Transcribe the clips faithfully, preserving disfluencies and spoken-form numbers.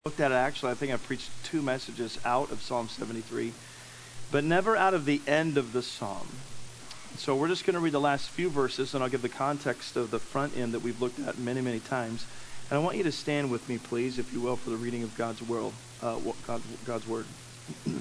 Looked at it actually, I think I preached two messages out of Psalm seventy-three, but never out of the end of the psalm. So we're just going to read the last few verses, and I'll give the context of the front end that we've looked at many, many times. And I want you to stand with me, please, if you will, for the reading of God's world, uh, God's, God's word. I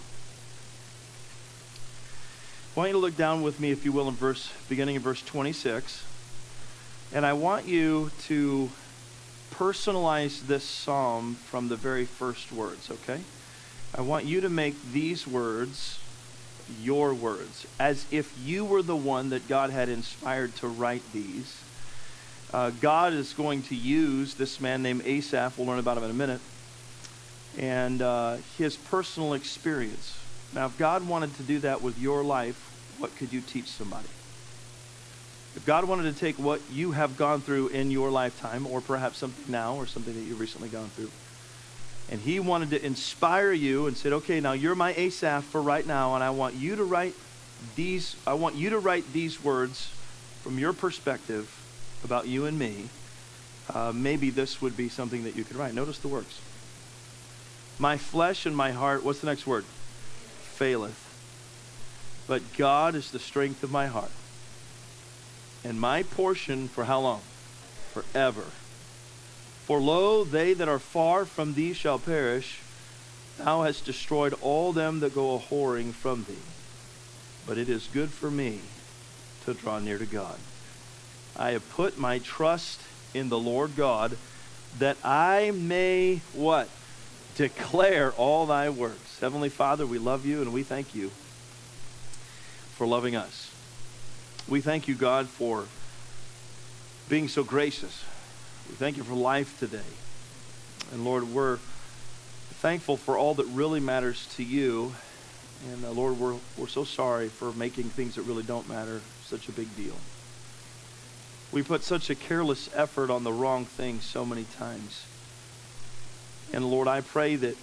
want you to look down with me, if you will, in verse, beginning in verse twenty-six. And I want you to personalize this psalm from the very first words, okay? I want you to make these words your words, as if you were the one that God had inspired to write these. Uh, God is going to use this man named Asaph, we'll learn about him in a minute, and uh, his personal experience. Now, if God wanted to do that with your life, what could you teach somebody? If God wanted to take what you have gone through in your lifetime, or perhaps something now, or something that you've recently gone through, and he wanted to inspire you and said, okay, now you're my Asaph for right now, and I want you to write these, I want you to write these words from your perspective about you and me, uh, maybe this would be something that you could write. Notice the words. My flesh and my heart, what's the next word? Faileth. But God is the strength of my heart. And my portion for how long? Forever. For lo, they that are far from thee shall perish. Thou hast destroyed all them that go a-whoring from thee. But it is good for me to draw near to God. I have put my trust in the Lord God, that I may, what? Declare all thy works. Heavenly Father, we love you and we thank you for loving us. We thank you, God, for being so gracious. We thank you for life today. And Lord, we're thankful for all that really matters to you. And uh, Lord, we're, we're so sorry for making things that really don't matter such a big deal. We put such a careless effort on the wrong thing so many times. And Lord, I pray that,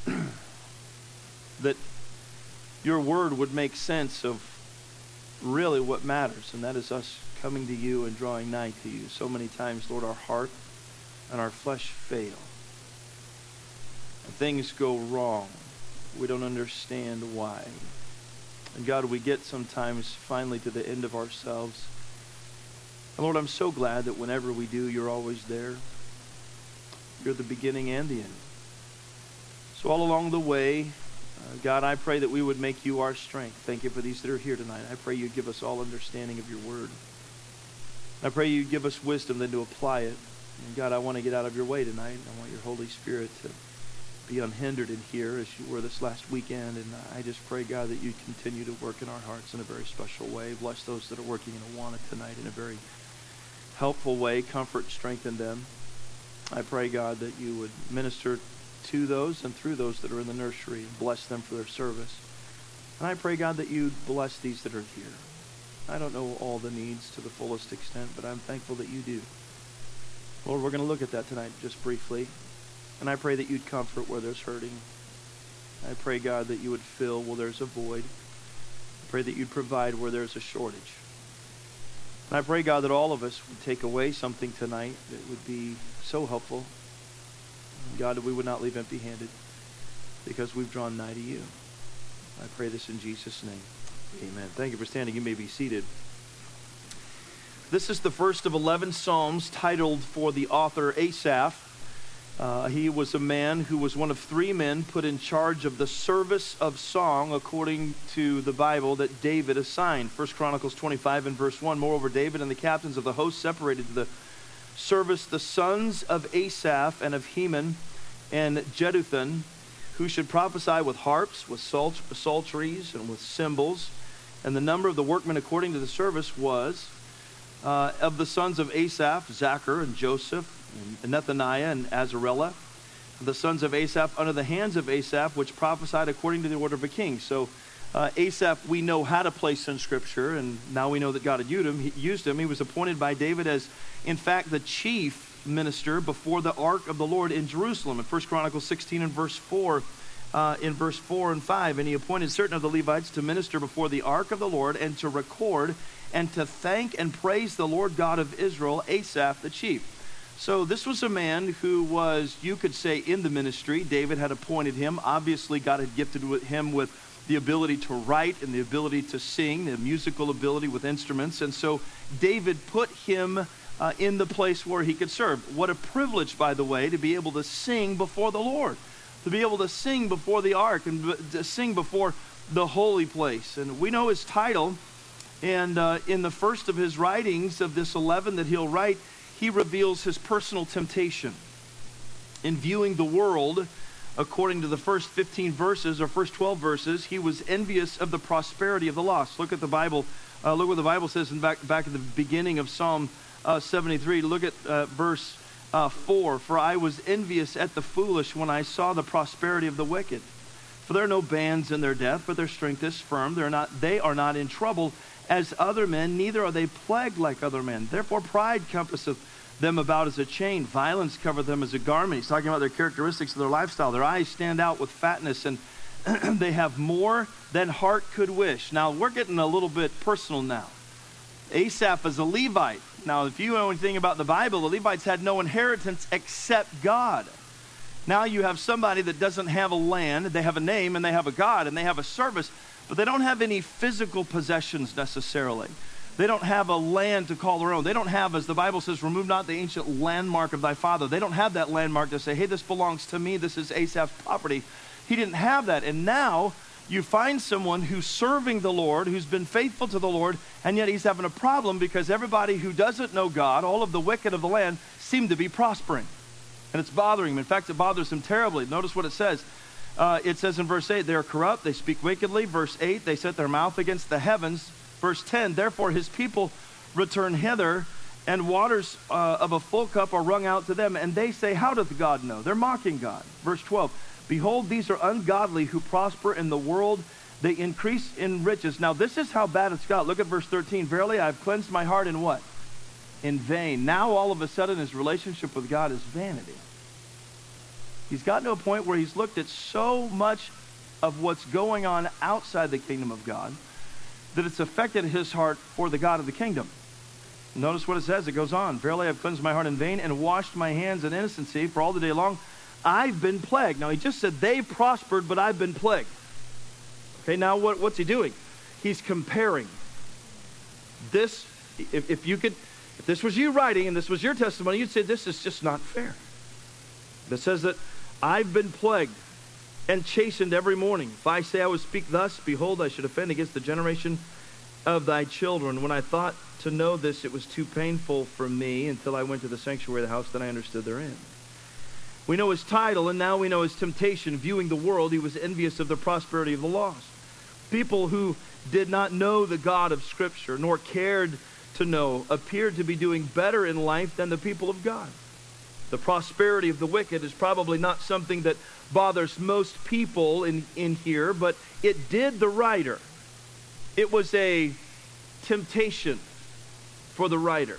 that your word would make sense of really what matters, and that is us coming to you and drawing nigh to you. So many times, Lord, our heart and our flesh fail. And things go wrong. We don't understand why. And God, we get sometimes finally to the end of ourselves. And Lord, I'm so glad that whenever we do, you're always there. You're the beginning and the end. So all along the way, Uh, God, I pray that we would make you our strength. Thank you for these that are here tonight. I pray you'd give us all understanding of your word. I pray you'd give us wisdom then to apply it. And God, I want to get out of your way tonight. I want your Holy Spirit to be unhindered in here as you were this last weekend. And I just pray, God, that you'd continue to work in our hearts in a very special way. Bless those that are working in Awana tonight in a very helpful way. Comfort, strengthen them. I pray, God, that you would minister to those and through those that are in the nursery. Bless them for their service. And I pray, God, that you bless these that are here. I don't know all the needs to the fullest extent, but I'm thankful that you do. Lord, we're going to look at that tonight just briefly. And I pray that you'd comfort where there's hurting. I pray, God, that you would fill where there's a void. I pray that you'd provide where there's a shortage. And I pray, God, that all of us would take away something tonight that would be so helpful. God, that we would not leave empty-handed because we've drawn nigh to you. I pray this in Jesus' name. Amen. Thank you for standing. You may be seated. This is the first of eleven Psalms titled for the author Asaph. Uh, he was a man who was one of three men put in charge of the service of song according to the Bible that David assigned. First Chronicles twenty-five and verse one. Moreover, David and the captains of the host separated to the service the sons of Asaph and of Heman and Jeduthun, who should prophesy with harps, with psalt- psalteries, and with cymbals. And the number of the workmen according to the service was uh, of the sons of Asaph, Zachar and Joseph, and Nethaniah and Azarellah. The sons of Asaph under the hands of Asaph, which prophesied according to the order of a king. So uh, Asaph, we know how to place in Scripture, and now we know that God had used him. He, used him. He was appointed by David as, in fact, the chief minister before the ark of the Lord in Jerusalem. In First Chronicles sixteen and verse four, uh, in verse four and five, and he appointed certain of the Levites to minister before the ark of the Lord and to record and to thank and praise the Lord God of Israel, Asaph the chief. So this was a man who was, you could say, in the ministry. David had appointed him. Obviously, God had gifted him with the ability to write and the ability to sing, the musical ability with instruments. And so David put him uh, in the place where he could serve. What a privilege, by the way, to be able to sing before the Lord, to be able to sing before the ark and to sing before the holy place. And we know his title. And uh, in the first of his writings of this eleven that he'll write, he reveals his personal temptation in viewing the world. According to the first fifteen verses or first twelve verses, he was envious of the prosperity of the lost. Look at the Bible. Uh, look what the Bible says in back, back at the beginning of Psalm uh, seventy-three. Look at uh, verse uh, four. For I was envious at the foolish when I saw the prosperity of the wicked. For there are no bands in their death, but their strength is firm. They're not, they are not in trouble as other men, neither are they plagued like other men. Therefore pride compasseth them about as a chain. Violence covereth them as a garment. He's talking about their characteristics of their lifestyle. Their eyes stand out with fatness, and they have more than heart could wish. Now, we're getting a little bit personal now. Asaph is a Levite. Now, if you know anything about the Bible, the Levites had no inheritance except God. Now you have somebody that doesn't have a land. They have a name, and they have a God, and they have a service, but they don't have any physical possessions necessarily. They don't have a land to call their own. They don't have, as the Bible says, remove not the ancient landmark of thy father. They don't have that landmark to say, hey, this belongs to me. This is Asaph's property. He didn't have that. And now you find someone who's serving the Lord, who's been faithful to the Lord, and yet he's having a problem because everybody who doesn't know God, all of the wicked of the land, seem to be prospering. And it's bothering him. In fact, it bothers him terribly. Notice what it says. Uh, it says in verse eight, they are corrupt, they speak wickedly. Verse eight, they set their mouth against the heavens. Verse ten, therefore his people return hither, and waters uh, of a full cup are wrung out to them. And they say, how doth God know? They're mocking God. Verse twelve, behold, these are ungodly who prosper in the world. They increase in riches. Now this is how bad it's got. Look at verse thirteen. Verily I have cleansed my heart in what? In vain. Now all of a sudden his relationship with God is vanity. He's gotten to a point where he's looked at so much of what's going on outside the kingdom of God that it's affected his heart for the God of the kingdom. Notice what it says. It goes on. Verily I have cleansed my heart in vain and washed my hands in innocency, for all the day long I've been plagued. Now he just said they prospered, but I've been plagued. Okay, now what, what's he doing? He's comparing. This, if, if you could, if this was you writing and this was your testimony, you'd say this is just not fair. It says that I've been plagued and chastened every morning. If I say I would speak thus, behold, I should offend against the generation of thy children. When I thought to know this, it was too painful for me until I went to the sanctuary of the house, then I understood therein. We know his title, and now we know his temptation. Viewing the world, he was envious of the prosperity of the lost. People who did not know the God of Scripture, nor cared to know, appeared to be doing better in life than the people of God. The prosperity of the wicked is probably not something that bothers most people in, in here, but it did the writer. It was a temptation for the writer.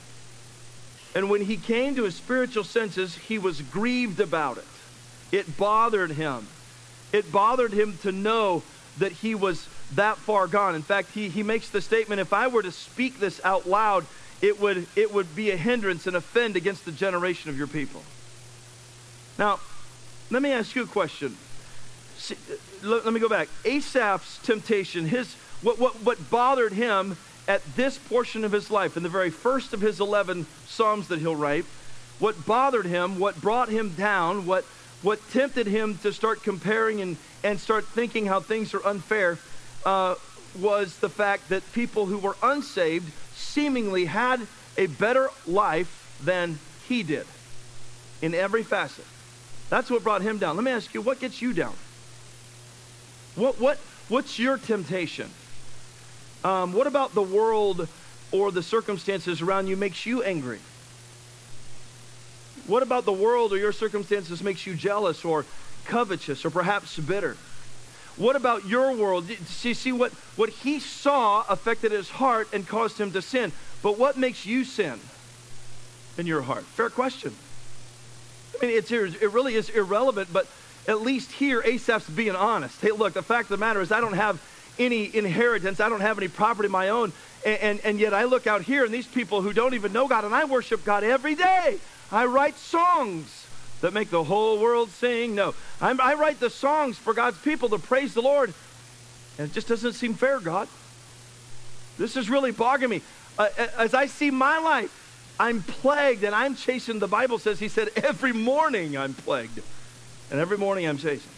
And when he came to his spiritual senses, he was grieved about it. It bothered him. It bothered him to know that he was that far gone. In fact, he, he makes the statement, if I were to speak this out loud, It would, it would be a hindrance and offend against the generation of your people. Now, let me ask you a question. See, let, let me go back. Asaph's temptation, his what, what, what bothered him at this portion of his life, in the very first of his eleven Psalms that he'll write, what bothered him, what brought him down, what, what tempted him to start comparing and, and start thinking how things are unfair, uh, was the fact that people who were unsaved seemingly had a better life than he did in every facet. That's what brought him down. Let me ask you, what gets you down? What what what's your temptation? Um, what about the world or the circumstances around you makes you angry? What about the world or your circumstances makes you jealous or covetous or perhaps bitter? What about your world? See, see what, what he saw affected his heart and caused him to sin. But what makes you sin in your heart? Fair question. I mean, it's, it really is irrelevant, but at least here, Asaph's being honest. Hey, look, the fact of the matter is I don't have any inheritance. I don't have any property of my own. And, and, and yet I look out here and these people who don't even know God, and I worship God every day. I write songs that make the whole world sing. No, I'm, I write the songs for God's people to praise the Lord. And it just doesn't seem fair, God. This is really bogging me. Uh, as I see my life, I'm plagued and I'm chasing. The Bible says, he said, every morning I'm plagued. And every morning I'm chasing.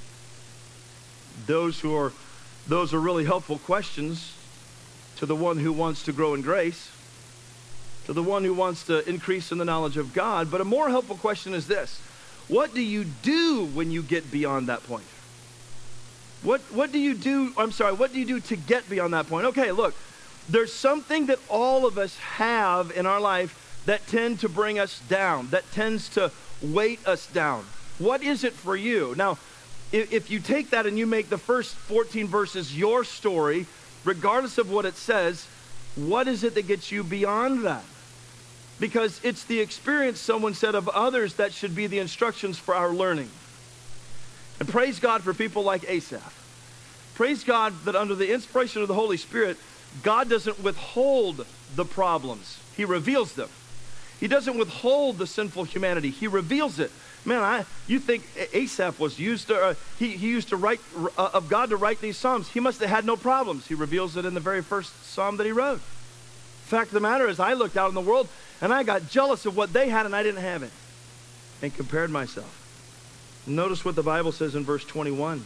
Those who are, those are really helpful questions to the one who wants to grow in grace, to the one who wants to increase in the knowledge of God. But a more helpful question is this: what do you do when you get beyond that point? What, what do you do, I'm sorry, what do you do to get beyond that point? Okay, look, there's something that all of us have in our life that tend to bring us down, that tends to weight us down. What is it for you? Now, if, if you take that and you make the first fourteen verses your story, regardless of what it says, what is it that gets you beyond that? Because it's the experience, someone said, of others that should be the instructions for our learning. And praise God for people like Asaph. Praise God that under the inspiration of the Holy Spirit, God doesn't withhold the problems. He reveals them. He doesn't withhold the sinful humanity. He reveals it. Man, I, you think Asaph was used to, uh, he, he used to write, uh, of God to write these Psalms. He must have had no problems. He reveals it in the very first Psalm that he wrote. Fact of the matter is, I looked out in the world and I got jealous of what they had and I didn't have it, and compared myself. Notice what the Bible says in verse twenty-one.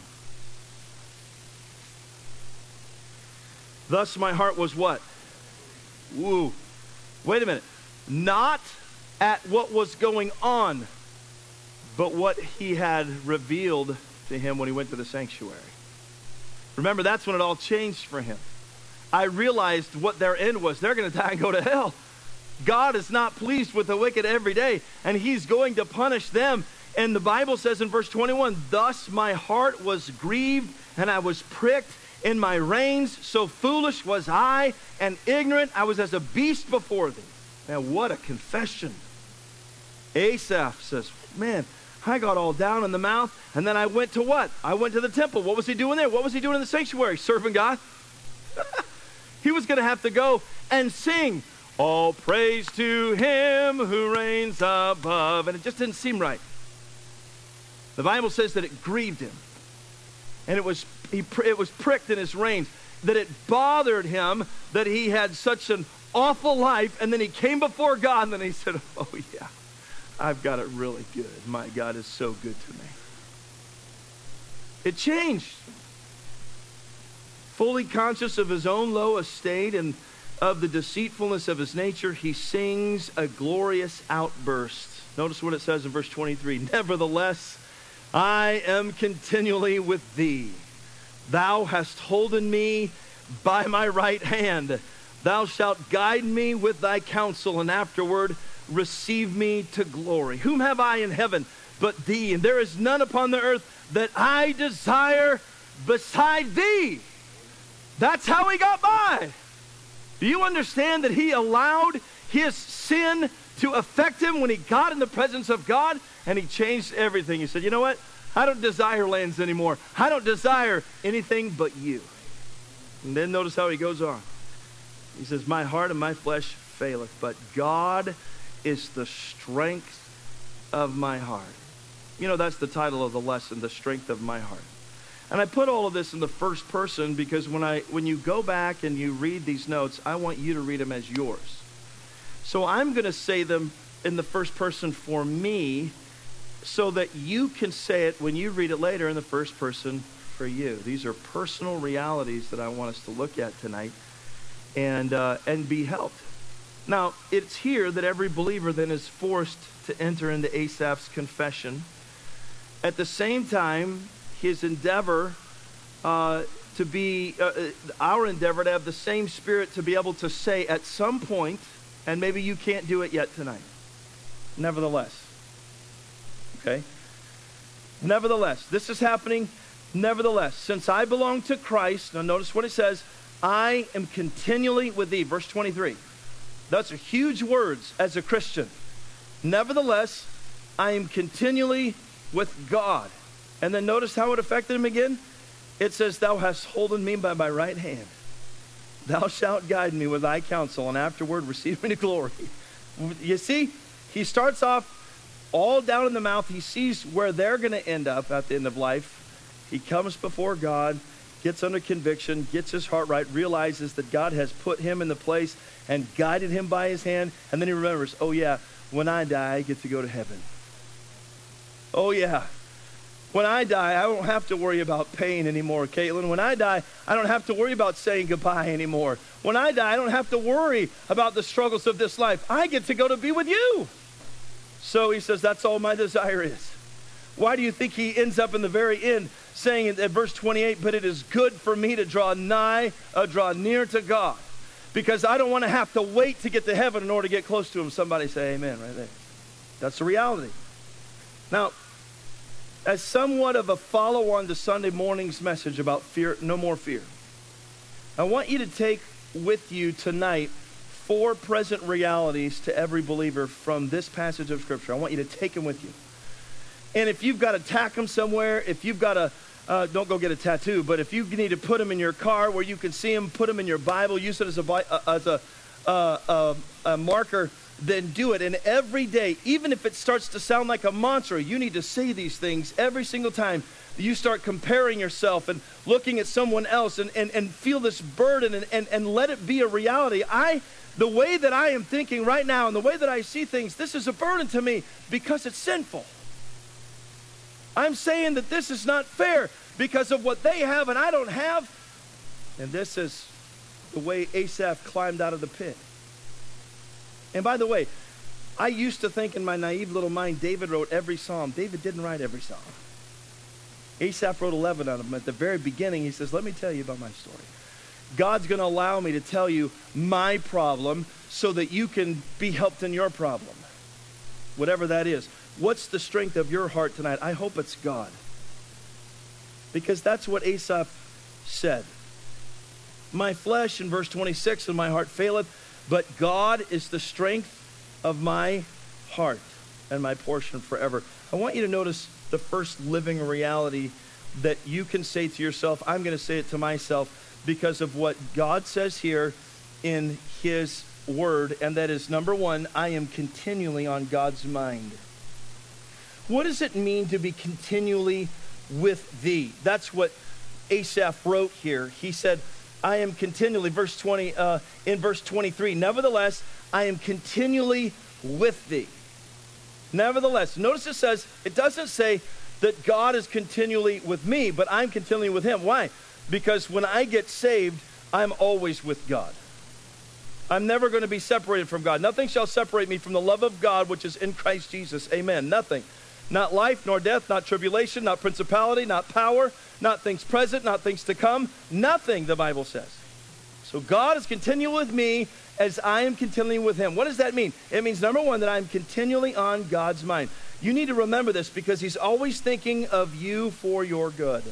Thus my heart was what? Woo. Wait a minute. Not at what was going on, but what he had revealed to him when he went to the sanctuary. Remember, that's when it all changed for him. I realized what their end was. They're going to die and go to hell. God is not pleased with the wicked every day, and he's going to punish them. And the Bible says in verse twenty-one, thus my heart was grieved, and I was pricked in my reins. So foolish was I, and ignorant. I was as a beast before thee. Man, what a confession. Asaph says, man, I got all down in the mouth, and then I went to what? I went to the temple. What was he doing there? What was he doing in the sanctuary? Serving God. He was going to have to go and sing, all praise to him who reigns above. And it just didn't seem right. The Bible says that it grieved him. And it was, he, it was pricked in his reins. That it bothered him that he had such an awful life. And then he came before God and then he said, oh yeah, I've got it really good. My God is so good to me. It changed. Fully conscious of his own low estate and of the deceitfulness of his nature, he sings a glorious outburst. Notice what it says in verse twenty-three. Nevertheless, I am continually with thee. Thou hast holden me by my right hand. Thou shalt guide me with thy counsel, and afterward receive me to glory. Whom have I in heaven but thee? And there is none upon the earth that I desire beside thee. That's how he got by. Do you understand that he allowed his sin to affect him when he got in the presence of God? And he changed everything. He said, you know what? I don't desire lands anymore. I don't desire anything but you. And then notice how he goes on. He says, my heart and my flesh faileth, but God is the strength of my heart. You know, that's the title of the lesson, the strength of my heart. And I put all of this in the first person because when I when you go back and you read these notes, I want you to read them as yours. So I'm going to say them in the first person for me so that you can say it when you read it later in the first person for you. These are personal realities that I want us to look at tonight and uh, and be helped. Now, it's here that every believer then is forced to enter into Asaph's confession. At the same time, his endeavor uh, to be, uh, our endeavor to have the same spirit to be able to say at some point, and maybe you can't do it yet tonight, nevertheless. Okay? Nevertheless, this is happening. Nevertheless, since I belong to Christ, now notice what it says, I am continually with thee. Verse twenty-three. Those are huge words as a Christian. Nevertheless, I am continually with God. And then notice how it affected him again. It says, thou hast holden me by my right hand. Thou shalt guide me with thy counsel, and afterward receive me to glory. You see, he starts off all down in the mouth. He sees where they're going to end up at the end of life. He comes before God, gets under conviction, gets his heart right, realizes that God has put him in the place and guided him by his hand. And then he remembers, oh yeah, when I die, I get to go to heaven. Oh yeah, when I die, I don't have to worry about pain anymore, Caitlin. When I die, I don't have to worry about saying goodbye anymore. When I die, I don't have to worry about the struggles of this life. I get to go to be with you. So he says, that's all my desire is. Why do you think he ends up in the very end saying in, at verse twenty-eight, but it is good for me to draw nigh, uh, draw near to God, because I don't want to have to wait to get to heaven in order to get close to him. Somebody say amen right there. That's the reality. Now, as somewhat of a follow-on to Sunday morning's message about fear, no more fear, I want you to take with you tonight four present realities to every believer from this passage of Scripture. I want you to take them with you. And if you've got to tack them somewhere, if you've got to, uh, don't go get a tattoo, but if you need to put them in your car where you can see them, put them in your Bible, use it as a, uh, as a, uh, uh, a marker, then do it. And every day, even if it starts to sound like a mantra, you need to say these things every single time you start comparing yourself and looking at someone else, and, and, and feel this burden, and, and, and let it be a reality. I, the way that I am thinking right now and the way that I see things, this is a burden to me because it's sinful. I'm saying that this is not fair because of what they have and I don't have. And this is the way Asaph climbed out of the pit. And by the way, I used to think in my naive little mind, David wrote every psalm. David didn't write every psalm. Asaph wrote eleven of them. At the very beginning, he says, let me tell you about my story. God's going to allow me to tell you my problem so that you can be helped in your problem. Whatever that is. What's the strength of your heart tonight? I hope it's God. Because that's what Asaph said. My flesh, in verse twenty-six, and my heart faileth, but God is the strength of my heart and my portion forever. I want you to notice the first living reality that you can say to yourself. I'm going to say it to myself because of what God says here in his word, and that is, number one, I am continually on God's mind. What does it mean to be continually with thee? That's what Asaph wrote here. He said, I am continually, verse twenty, uh, in verse twenty-three, nevertheless, I am continually with thee. Nevertheless, notice it says, it doesn't say that God is continually with me, but I'm continually with him. Why? Because when I get saved, I'm always with God. I'm never going to be separated from God. Nothing shall separate me from the love of God, which is in Christ Jesus. Amen. Nothing. Not life, nor death, not tribulation, not principality, not power, not things present, not things to come. Nothing, the Bible says. So God is continual with me as I am continually with him. What does that mean? It means, number one, that I'm continually on God's mind. You need to remember this because he's always thinking of you for your good.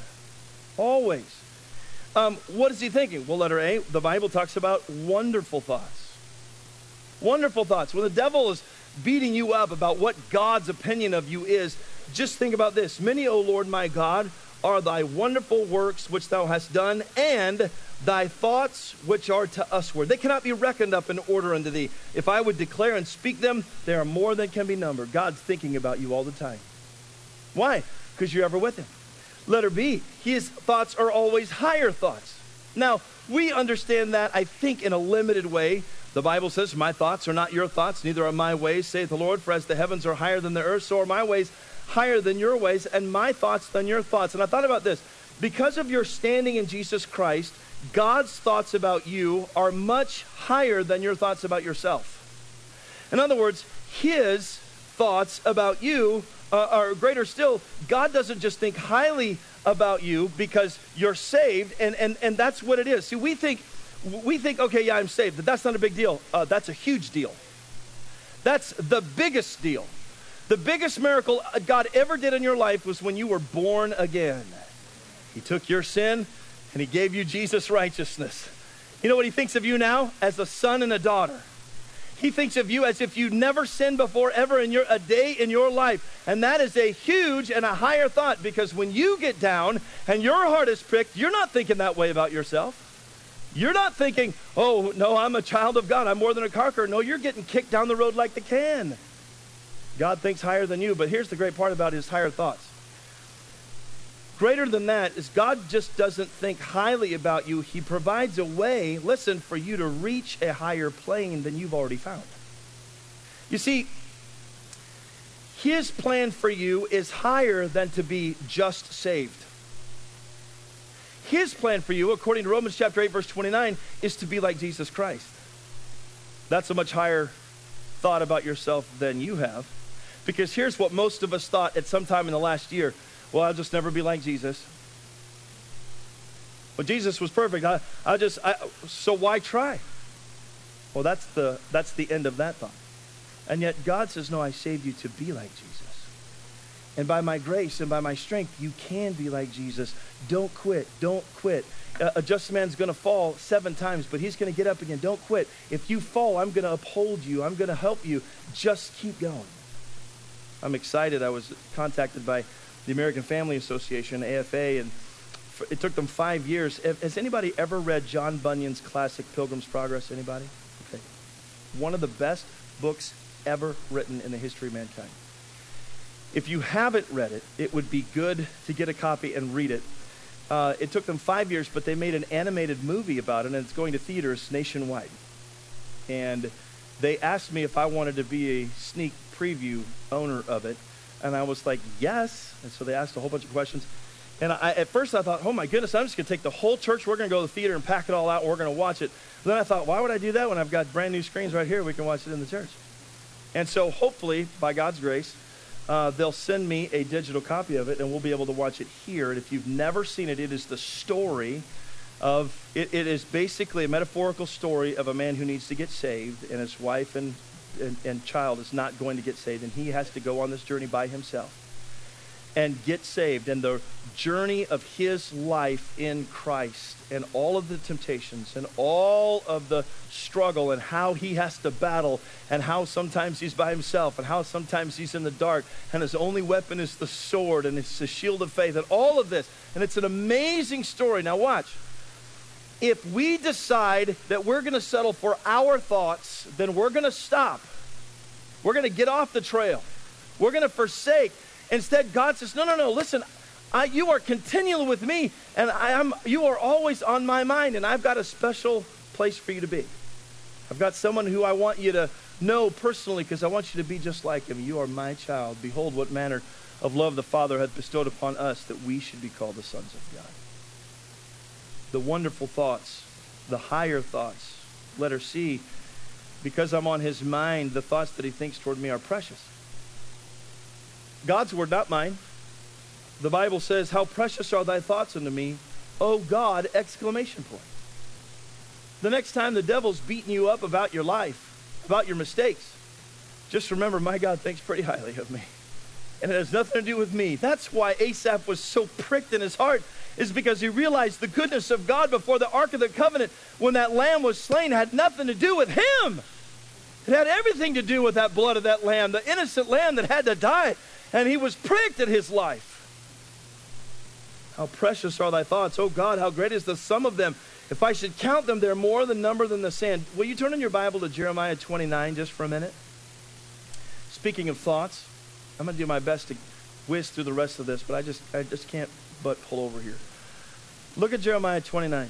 Always. Um, what is he thinking? Well, letter A, the Bible talks about wonderful thoughts. Wonderful thoughts. When the devil is beating you up about what God's opinion of you is, just think about this. Many, O Lord my God, are thy wonderful works which thou hast done, and thy thoughts which are to usward. They cannot be reckoned up in order unto thee. If I would declare and speak them, they are more than can be numbered. God's thinking about you all the time. Why? Because you're ever with him. Letter B, his thoughts are always higher thoughts. Now, we understand that, I think, in a limited way. The Bible says, my thoughts are not your thoughts, neither are my ways, saith the Lord. For as the heavens are higher than the earth, so are my ways higher than your ways, and my thoughts than your thoughts. And I thought about this. Because of your standing in Jesus Christ, God's thoughts about you are much higher than your thoughts about yourself. In other words, his thoughts about you uh, are greater still. God doesn't just think highly about you because you're saved, and, and, and that's what it is. See, we think, we think, okay, yeah, I'm saved, but that's not a big deal. Uh, that's a huge deal. That's the biggest deal. The biggest miracle God ever did in your life was when you were born again. He took your sin and he gave you Jesus' righteousness. You know what he thinks of you now? As a son and a daughter. He thinks of you as if you never sinned before ever in your a day in your life. And that is a huge and a higher thought, because when you get down and your heart is pricked, you're not thinking that way about yourself. You're not thinking, oh, no, I'm a child of God. I'm more than a conqueror. No, you're getting kicked down the road like the can. God thinks higher than you, but here's the great part about his higher thoughts. Greater than that is God just doesn't think highly about you. He provides a way, listen, for you to reach a higher plane than you've already found. You see, his plan for you is higher than to be just saved. His plan for you, according to Romans chapter eight, verse twenty-nine, is to be like Jesus Christ. That's a much higher thought about yourself than you have. Because here's what most of us thought at some time in the last year. Well, I'll just never be like Jesus. Well, Jesus was perfect. I, I just, I, so why try? Well, that's the, that's the end of that thought. And yet God says, no, I saved you to be like Jesus. And by my grace and by my strength, you can be like Jesus. Don't quit. Don't quit. Uh, a just man's going to fall seven times, but he's going to get up again. Don't quit. If you fall, I'm going to uphold you. I'm going to help you. Just keep going. I'm excited. I was contacted by the American Family Association, A F A, and it took them five years. Has anybody ever read John Bunyan's classic Pilgrim's Progress? Anybody? Okay. One of the best books ever written in the history of mankind. If you haven't read it, it would be good to get a copy and read it. Uh, it took them five years, but they made an animated movie about it, and it's going to theaters nationwide. And they asked me if I wanted to be a sneak preview owner of it, and I was like, yes. And so they asked a whole bunch of questions. And I, at first I thought, oh my goodness, I'm just going to take the whole church. We're going to go to the theater and pack it all out, and we're going to watch it. Then I thought, why would I do that when I've got brand new screens right here? We can watch it in the church. And so hopefully, by God's grace, uh, they'll send me a digital copy of it, and we'll be able to watch it here. And if you've never seen it, it is the story of, it, it is basically a metaphorical story of a man who needs to get saved, and his wife and, and, and child is not going to get saved, and he has to go on this journey by himself and get saved, and the journey of his life in Christ and all of the temptations and all of the struggle and how he has to battle and how sometimes he's by himself and how sometimes he's in the dark and his only weapon is the sword and it's the shield of faith and all of this. And it's an amazing story. Now watch. If we decide that we're going to settle for our thoughts, then we're going to stop. We're going to get off the trail. We're going to forsake. Instead, God says, no, no, no, listen, I, you are continually with me, and I am, you are always on my mind, and I've got a special place for you to be. I've got someone who I want you to know personally because I want you to be just like him. You are my child. Behold, what manner of love the Father hath bestowed upon us that we should be called the sons of God. The wonderful thoughts, the higher thoughts, letter C, because I'm on his mind, the thoughts that he thinks toward me are precious. God's word, not mine. The Bible says, how precious are thy thoughts unto me, O God, exclamation point. The next time the devil's beating you up about your life, about your mistakes, just remember, my God thinks pretty highly of me. And it has nothing to do with me. That's why Asaph was so pricked in his heart, is because he realized the goodness of God before the Ark of the Covenant, when that lamb was slain, had nothing to do with him. It had everything to do with that blood of that lamb, the innocent lamb that had to die. And he was pricked at his life. How precious are thy thoughts, O God, how great is the sum of them. If I should count them, they're more than number than the sand. Will you turn in your Bible to Jeremiah twenty-nine just for a minute? Speaking of thoughts, I'm going to do my best to whiz through the rest of this, but I just, I just can't but pull over here. Look at Jeremiah twenty-nine,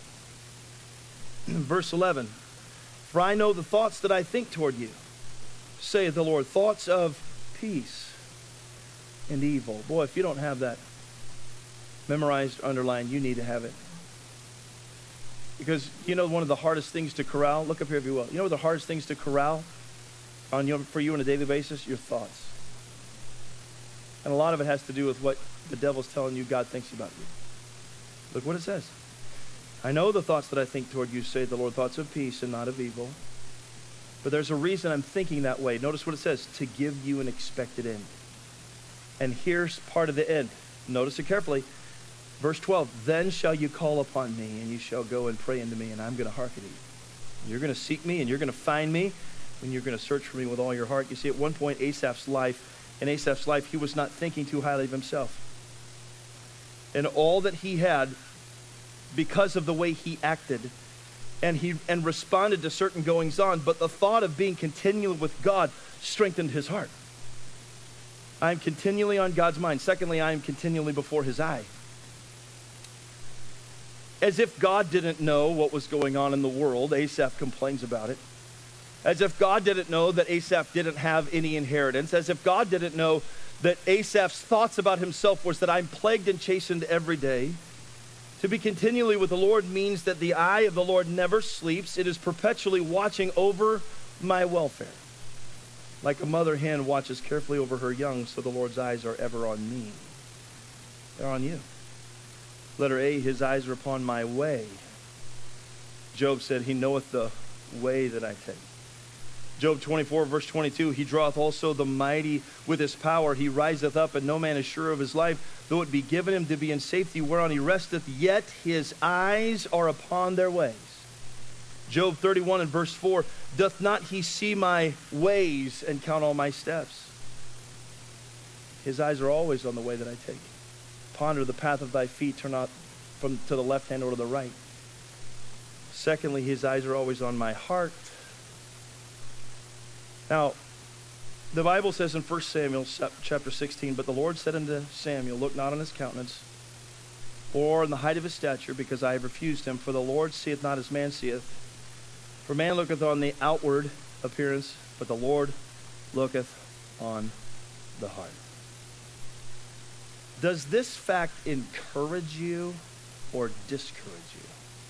verse eleven. For I know the thoughts that I think toward you, saith the Lord, thoughts of peace and evil. Boy, if you don't have that memorized, underlined, you need to have it. Because you know one of the hardest things to corral, look up here if you will, you know the hardest things to corral on your, for you on a daily basis? Your thoughts. And a lot of it has to do with what the devil's telling you God thinks about you. Look what it says. I know the thoughts that I think toward you, say the Lord, thoughts of peace and not of evil. But there's a reason I'm thinking that way. Notice what it says, to give you an expected end. And here's part of the end. Notice it carefully. Verse twelve, then shall you call upon me, and you shall go and pray unto me, and I'm going to hearken to you. You're going to seek me, and you're going to find me, and you're going to search for me with all your heart. You see, at one point, Asaph's life, in Asaph's life, he was not thinking too highly of himself. And all that he had, because of the way he acted, and he and responded to certain goings on, but the thought of being continual with God strengthened his heart. I am continually on God's mind. Secondly, I am continually before his eye. As if God didn't know what was going on in the world, Asaph complains about it. As if God didn't know that Asaph didn't have any inheritance. As if God didn't know that Asaph's thoughts about himself was that I'm plagued and chastened every day. To be continually with the Lord means that the eye of the Lord never sleeps. It is perpetually watching over my welfare. Like a mother hen watches carefully over her young, so the Lord's eyes are ever on me. They're on you. Letter A, his eyes are upon my way. Job said, he knoweth the way that I take. Job twenty-four, verse twenty-two, he draweth also the mighty with his power. He riseth up, and no man is sure of his life. Though it be given him to be in safety whereon he resteth, yet his eyes are upon their ways. Job thirty-one and verse four, doth not he see my ways and count all my steps? His eyes are always on the way that I take. Ponder the path of thy feet, turn not from to the left hand or to the right. Secondly, his eyes are always on my heart. Now, the Bible says in First Samuel chapter sixteen, but the Lord said unto Samuel, look not on his countenance, or on the height of his stature, because I have refused him. For the Lord seeth not as man seeth. For man looketh on the outward appearance, but the Lord looketh on the heart. Does this fact encourage you or discourage you?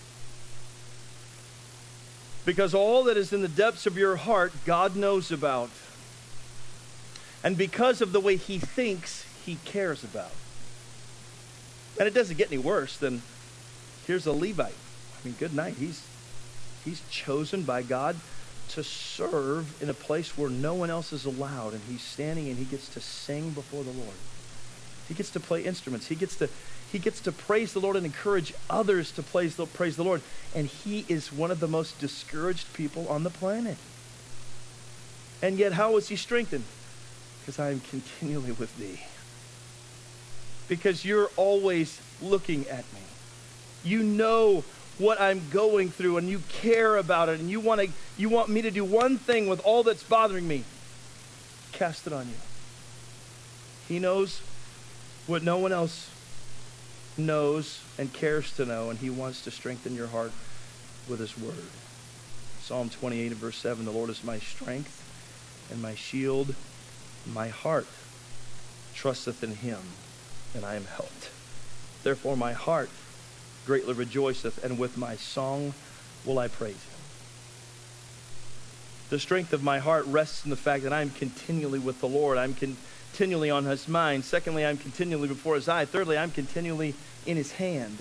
Because all that is in the depths of your heart, God knows about. And because of the way he thinks, he cares about. And it doesn't get any worse than, here's a Levite. I mean, good night. He's, he's chosen by God to serve in a place where no one else is allowed. And he's standing and he gets to sing before the Lord. He gets to play instruments. He gets to He gets to praise the Lord and encourage others to praise the, praise the Lord. And he is one of the most discouraged people on the planet. And yet, how is he strengthened? Because I am continually with thee. Because you're always looking at me. You know what I'm going through, and you care about it, and you want to, you want me to do one thing with all that's bothering me. Cast it on you. He knows what no one else knows and cares to know, and he wants to strengthen your heart with his word. Psalm twenty-eight and verse seven, the Lord is my strength and my shield. My heart trusteth in him, and I am helped. Therefore my heart greatly rejoiceth, and with my song will I praise him. The strength of my heart rests in the fact that I am continually with the Lord. I'm continually on his mind. Secondly, I'm continually before his eye. Thirdly, I'm continually in his hand.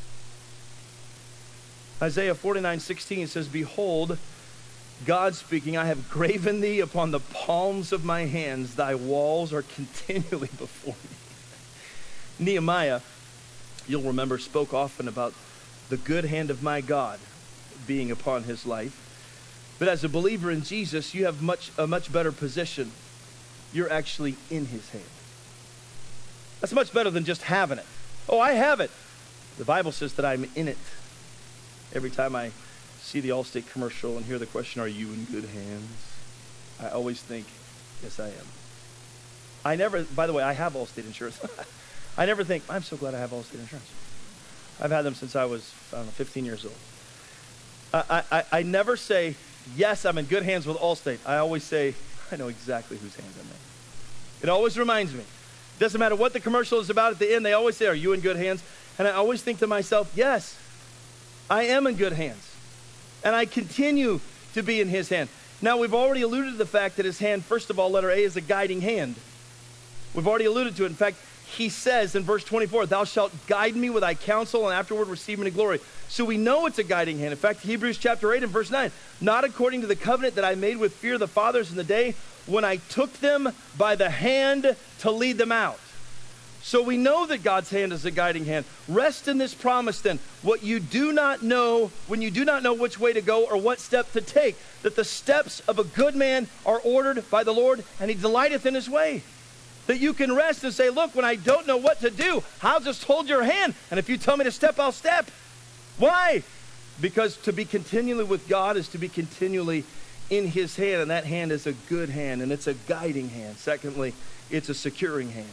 Isaiah forty-nine sixteen says, behold, God speaking, I have graven thee upon the palms of my hands. Thy walls are continually before me. Nehemiah, you'll remember, spoke often about the good hand of my God being upon his life. But as a believer in Jesus, you have much a much better position. You're actually in his hand. That's much better than just having it. Oh, I have it. The Bible says that I'm in it. Every time I see the Allstate commercial and hear the question, are you in good hands? I always think, yes, I am. I never, by the way, I have Allstate insurance. I never think, I'm so glad I have Allstate insurance. I've had them since I was, I don't know, fifteen years old. I, I, I never say, yes, I'm in good hands with Allstate. I always say, I know exactly whose hands I'm in. It always reminds me. It doesn't matter what the commercial is about at the end, they always say, are you in good hands? And I always think to myself, yes, I am in good hands. And I continue to be in his hand. Now, we've already alluded to the fact that his hand, first of all, letter A, is a guiding hand. We've already alluded to it. In fact, he says in verse twenty-four, thou shalt guide me with thy counsel, and afterward receive me to glory. So we know it's a guiding hand. In fact, Hebrews chapter eight and verse nine, not according to the covenant that I made with fear of the fathers in the day when I took them by the hand to lead them out. So we know that God's hand is a guiding hand. Rest in this promise then. What you do not know, when you do not know which way to go or what step to take, that the steps of a good man are ordered by the Lord, and he delighteth in his way. That you can rest and say, look, when I don't know what to do, I'll just hold your hand. And if you tell me to step, I'll step. Why? Because to be continually with God is to be continually in his hand, and that hand is a good hand, and it's a guiding hand. Secondly, It's a securing hand.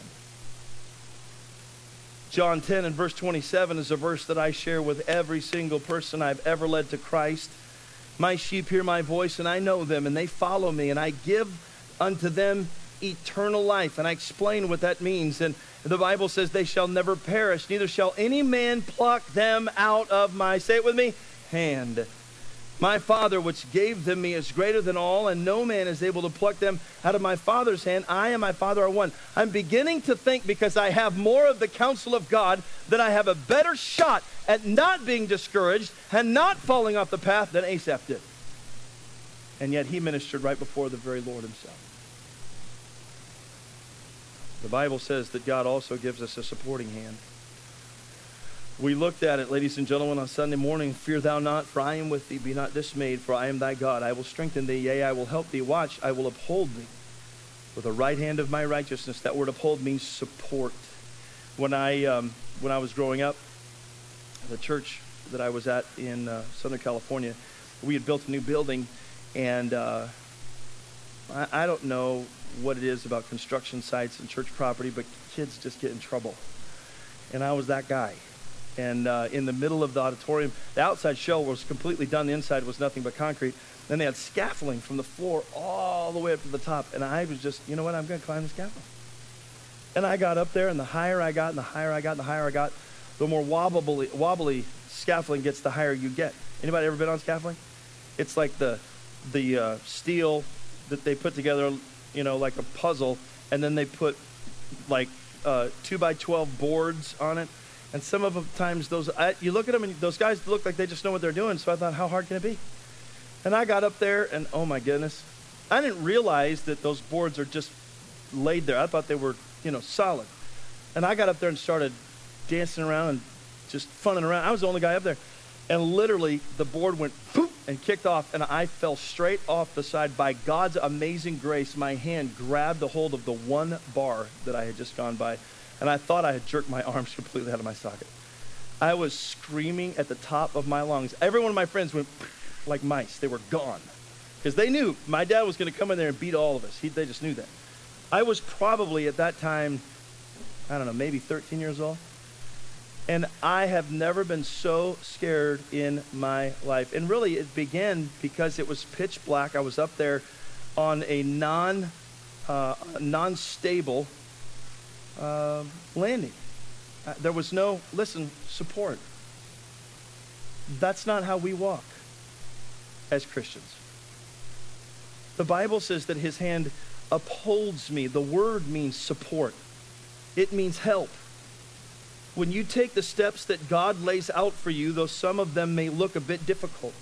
John ten and verse twenty-seven is a verse that I share with every single person I've ever led to Christ. My sheep hear my voice, and I know them, and they follow me, and I give unto them eternal life. And I explain what that means. And the Bible says they shall never perish, neither shall any man pluck them out of my, say it with me, hand. My Father which gave them me is greater than all, and no man is able to pluck them out of my Father's hand. I and my Father are one. I'm beginning to think, because I have more of the counsel of God, that I have a better shot at not being discouraged and not falling off the path than Asaph did. And yet he ministered right before the very Lord himself. The Bible says that God also gives us a supporting hand. We looked at it, ladies and gentlemen, on Sunday morning. Fear thou not, for I am with thee. Be not dismayed, for I am thy God. I will strengthen thee, yea, I will help thee. Watch, I will uphold thee with the right hand of my righteousness. That word uphold means support. When I, um, when I was growing up, the church that I was at in uh, Southern California, we had built a new building, and uh, I, I don't know what it is about construction sites and church property, but kids just get in trouble. And I was that guy. And uh, in the middle of the auditorium, the outside shell was completely done. The inside was nothing but concrete. Then they had scaffolding from the floor all the way up to the top. And I was just, you know what, I'm going to climb the scaffold. And I got up there, and the higher I got, and the higher I got, and the higher I got, the more wobbly, wobbly scaffolding gets, the higher you get. Anybody ever been on scaffolding? It's like the, the uh, steel that they put together, you know, like a puzzle, and then they put like uh, two by twelve boards on it. And some of the times, those I, you look at them, and those guys look like they just know what they're doing. So I thought, how hard can it be? And I got up there, and oh my goodness, I didn't realize that those boards are just laid there. I thought they were, you know, solid. And I got up there and started dancing around and just funning around. I was the only guy up there. And literally, the board went poof and kicked off, and I fell straight off the side. By God's amazing grace, my hand grabbed a hold of the one bar that I had just gone by. And I thought I had jerked my arms completely out of my socket. I was screaming at the top of my lungs. Every one of my friends went like mice. They were gone. Because they knew my dad was going to come in there and beat all of us. He, they just knew that. I was probably at that time, I don't know, maybe thirteen years old. And I have never been so scared in my life. And really, it began because it was pitch black. I was up there on a non, uh, non-stable Uh, landing. Uh, there was no, listen, support. That's not how we walk as Christians. The Bible says that his hand upholds me. The word means support. It means help. When you take the steps that God lays out for you, though some of them may look a bit difficult,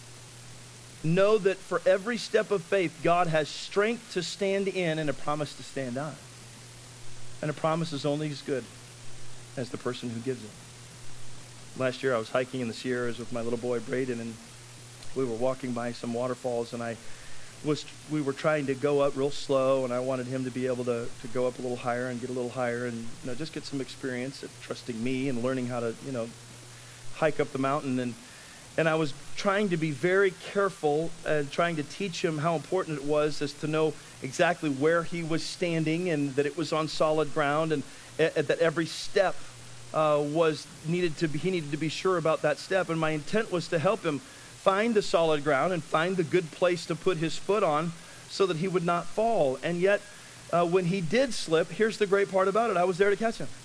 know that for every step of faith, God has strength to stand in and a promise to stand on. And a promise is only as good as the person who gives it. Last year I was hiking in the Sierras with my little boy Braden, and we were walking by some waterfalls, and I was we were trying to go up real slow, and I wanted him to be able to, to go up a little higher and get a little higher and, you know, just get some experience at trusting me and learning how to, you know, hike up the mountain. And and I was trying to be very careful and trying to teach him how important it was as to know exactly where he was standing, and that it was on solid ground, and uh, that every step uh, was needed to be, he needed to be sure about that step. And my intent was to help him find the solid ground and find the good place to put his foot on so that he would not fall. And yet, uh, when he did slip, here's the great part about it, I was there to catch him.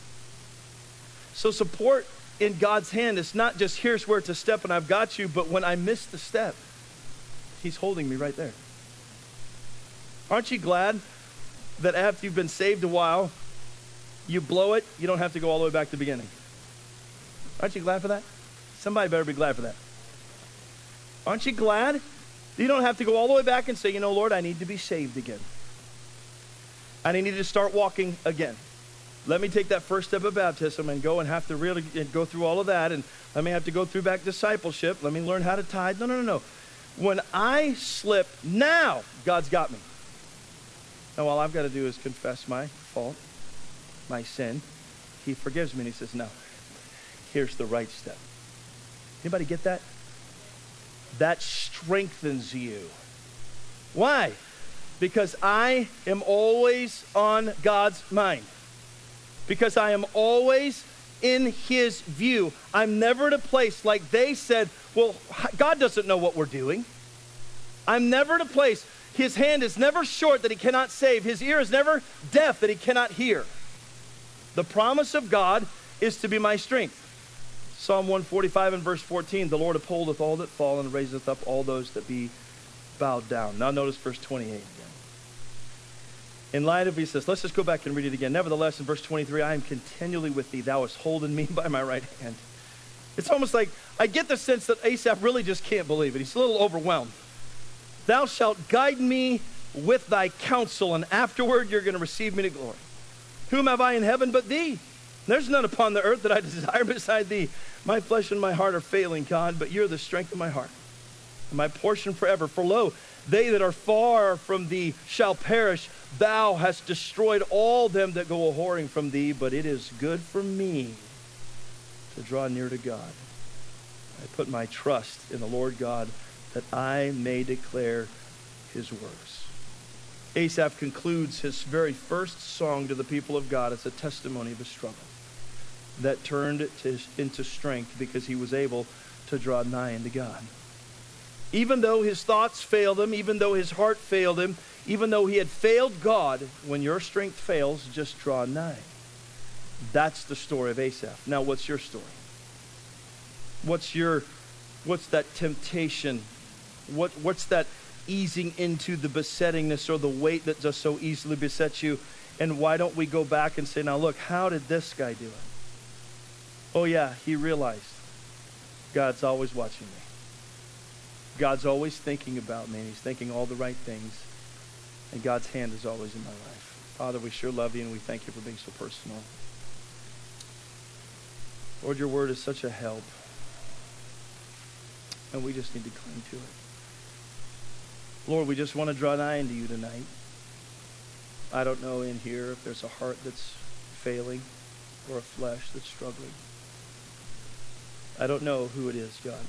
So support in God's hand is not just here's where to step and I've got you, but when I miss the step, he's holding me right there. Aren't you glad that after you've been saved a while, you blow it, you don't have to go all the way back to the beginning? Aren't you glad for that? Somebody better be glad for that. Aren't you glad? You don't have to go all the way back and say, you know, Lord, I need to be saved again. I need to start walking again. Let me take that first step of baptism and go and have to really and go through all of that, and let me have to go through back discipleship. Let me learn how to tithe. No, no, no, no. When I slip, now God's got me. Now all I've got to do is confess my fault, my sin. He forgives me, and he says, no, here's the right step. Anybody get that? That strengthens you. Why? Because I am always on God's mind. Because I am always in his view. I'm never at a place like they said, well, God doesn't know what we're doing. I'm never at a place, his hand is never short that he cannot save. His ear is never deaf that he cannot hear. The promise of God is to be my strength. Psalm one forty-five and verse fourteen, the Lord upholdeth all that fall and raiseth up all those that be bowed down. Now notice verse twenty-eight again. In light of, he says, let's just go back and read it again. Nevertheless, in verse twenty-three, I am continually with thee. Thou hast holden me by my right hand. It's almost like I get the sense that Asaph really just can't believe it. He's a little overwhelmed. Thou shalt guide me with thy counsel, and afterward you're going to receive me to glory. Whom have I in heaven but thee? There's none upon the earth that I desire beside thee. My flesh and my heart are failing, God, but you're the strength of my heart, and my portion forever. For lo, they that are far from thee shall perish. Thou hast destroyed all them that go a-whoring from thee, but it is good for me to draw near to God. I put my trust in the Lord God, that I may declare his works. Asaph concludes his very first song to the people of God as a testimony of his struggle that turned to, into strength because he was able to draw nigh unto God. Even though his thoughts failed him, even though his heart failed him, even though he had failed God, when your strength fails, just draw nigh. That's the story of Asaph. Now, what's your story? What's your, what's that temptation? What, what's that easing into the besettingness or the weight that just so easily besets you? And why don't we go back and say, now look, how did this guy do it? Oh yeah, he realized God's always watching me. God's always thinking about me, and he's thinking all the right things. And God's hand is always in my life. Father, we sure love you, and we thank you for being so personal. Lord, your word is such a help. And we just need to cling to it. Lord, we just want to draw nigh unto you tonight. I don't know in here if there's a heart that's failing or a flesh that's struggling. I don't know who it is, God.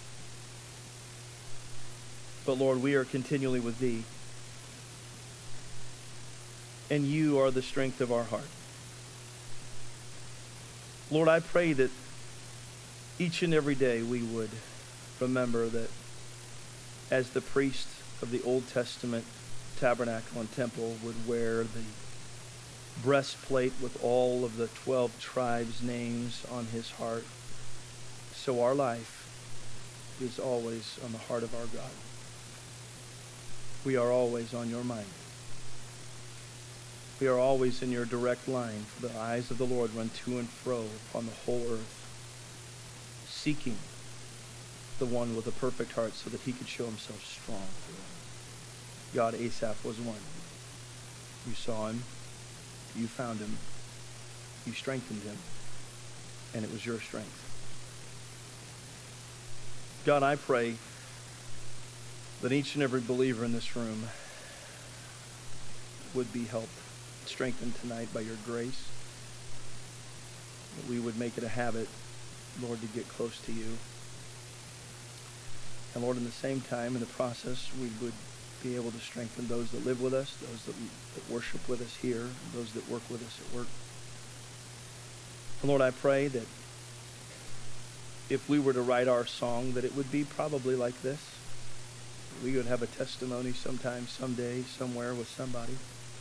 But Lord, we are continually with thee. And you are the strength of our heart. Lord, I pray that each and every day we would remember that as the priest of the Old Testament tabernacle and temple would wear the breastplate with all of the twelve tribes' names on his heart, so our life is always on the heart of our God. We are always on your mind. We are always in your direct line, for the eyes of the Lord run to and fro upon the whole earth, seeking the one with a perfect heart so that he could show himself strong. God, Asaph was one. You saw him, you found him, you strengthened him, and it was your strength. God, I pray that each and every believer in this room would be helped, strengthened tonight by your grace. That we would make it a habit, Lord, to get close to you. And Lord, in the same time, in the process, we would be able to strengthen those that live with us, those that, that worship with us here, those that work with us at work. And Lord, I pray that if we were to write our song, that it would be probably like this. We would have a testimony sometime, someday, somewhere with somebody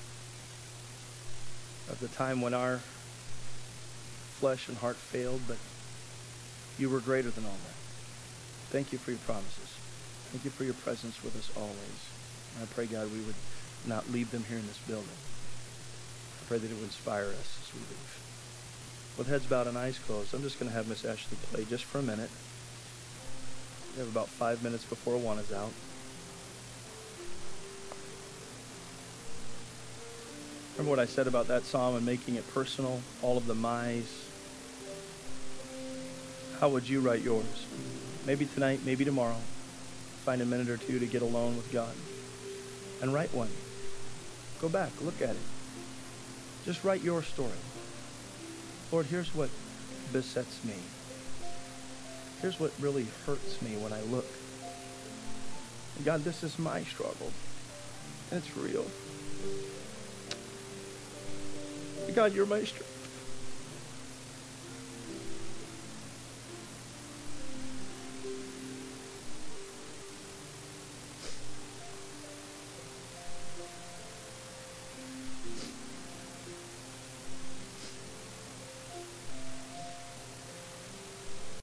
of the time when our flesh and heart failed, but you were greater than all that. Thank you for your promises. Thank you for your presence with us always. And I pray, God, we would not leave them here in this building. I pray that it would inspire us as we leave. With heads bowed and eyes closed, I'm just going to have Miss Ashley play just for a minute. We have about five minutes before one is out. Remember what I said about that psalm and making it personal? All of the my's. How would you write yours? Maybe tonight, maybe tomorrow. Find a minute or two to get alone with God. And write one. Go back, look at it. Just write your story. Lord, here's what besets me. Here's what really hurts me when I look. God, this is my struggle. That's real. God, you're my strength.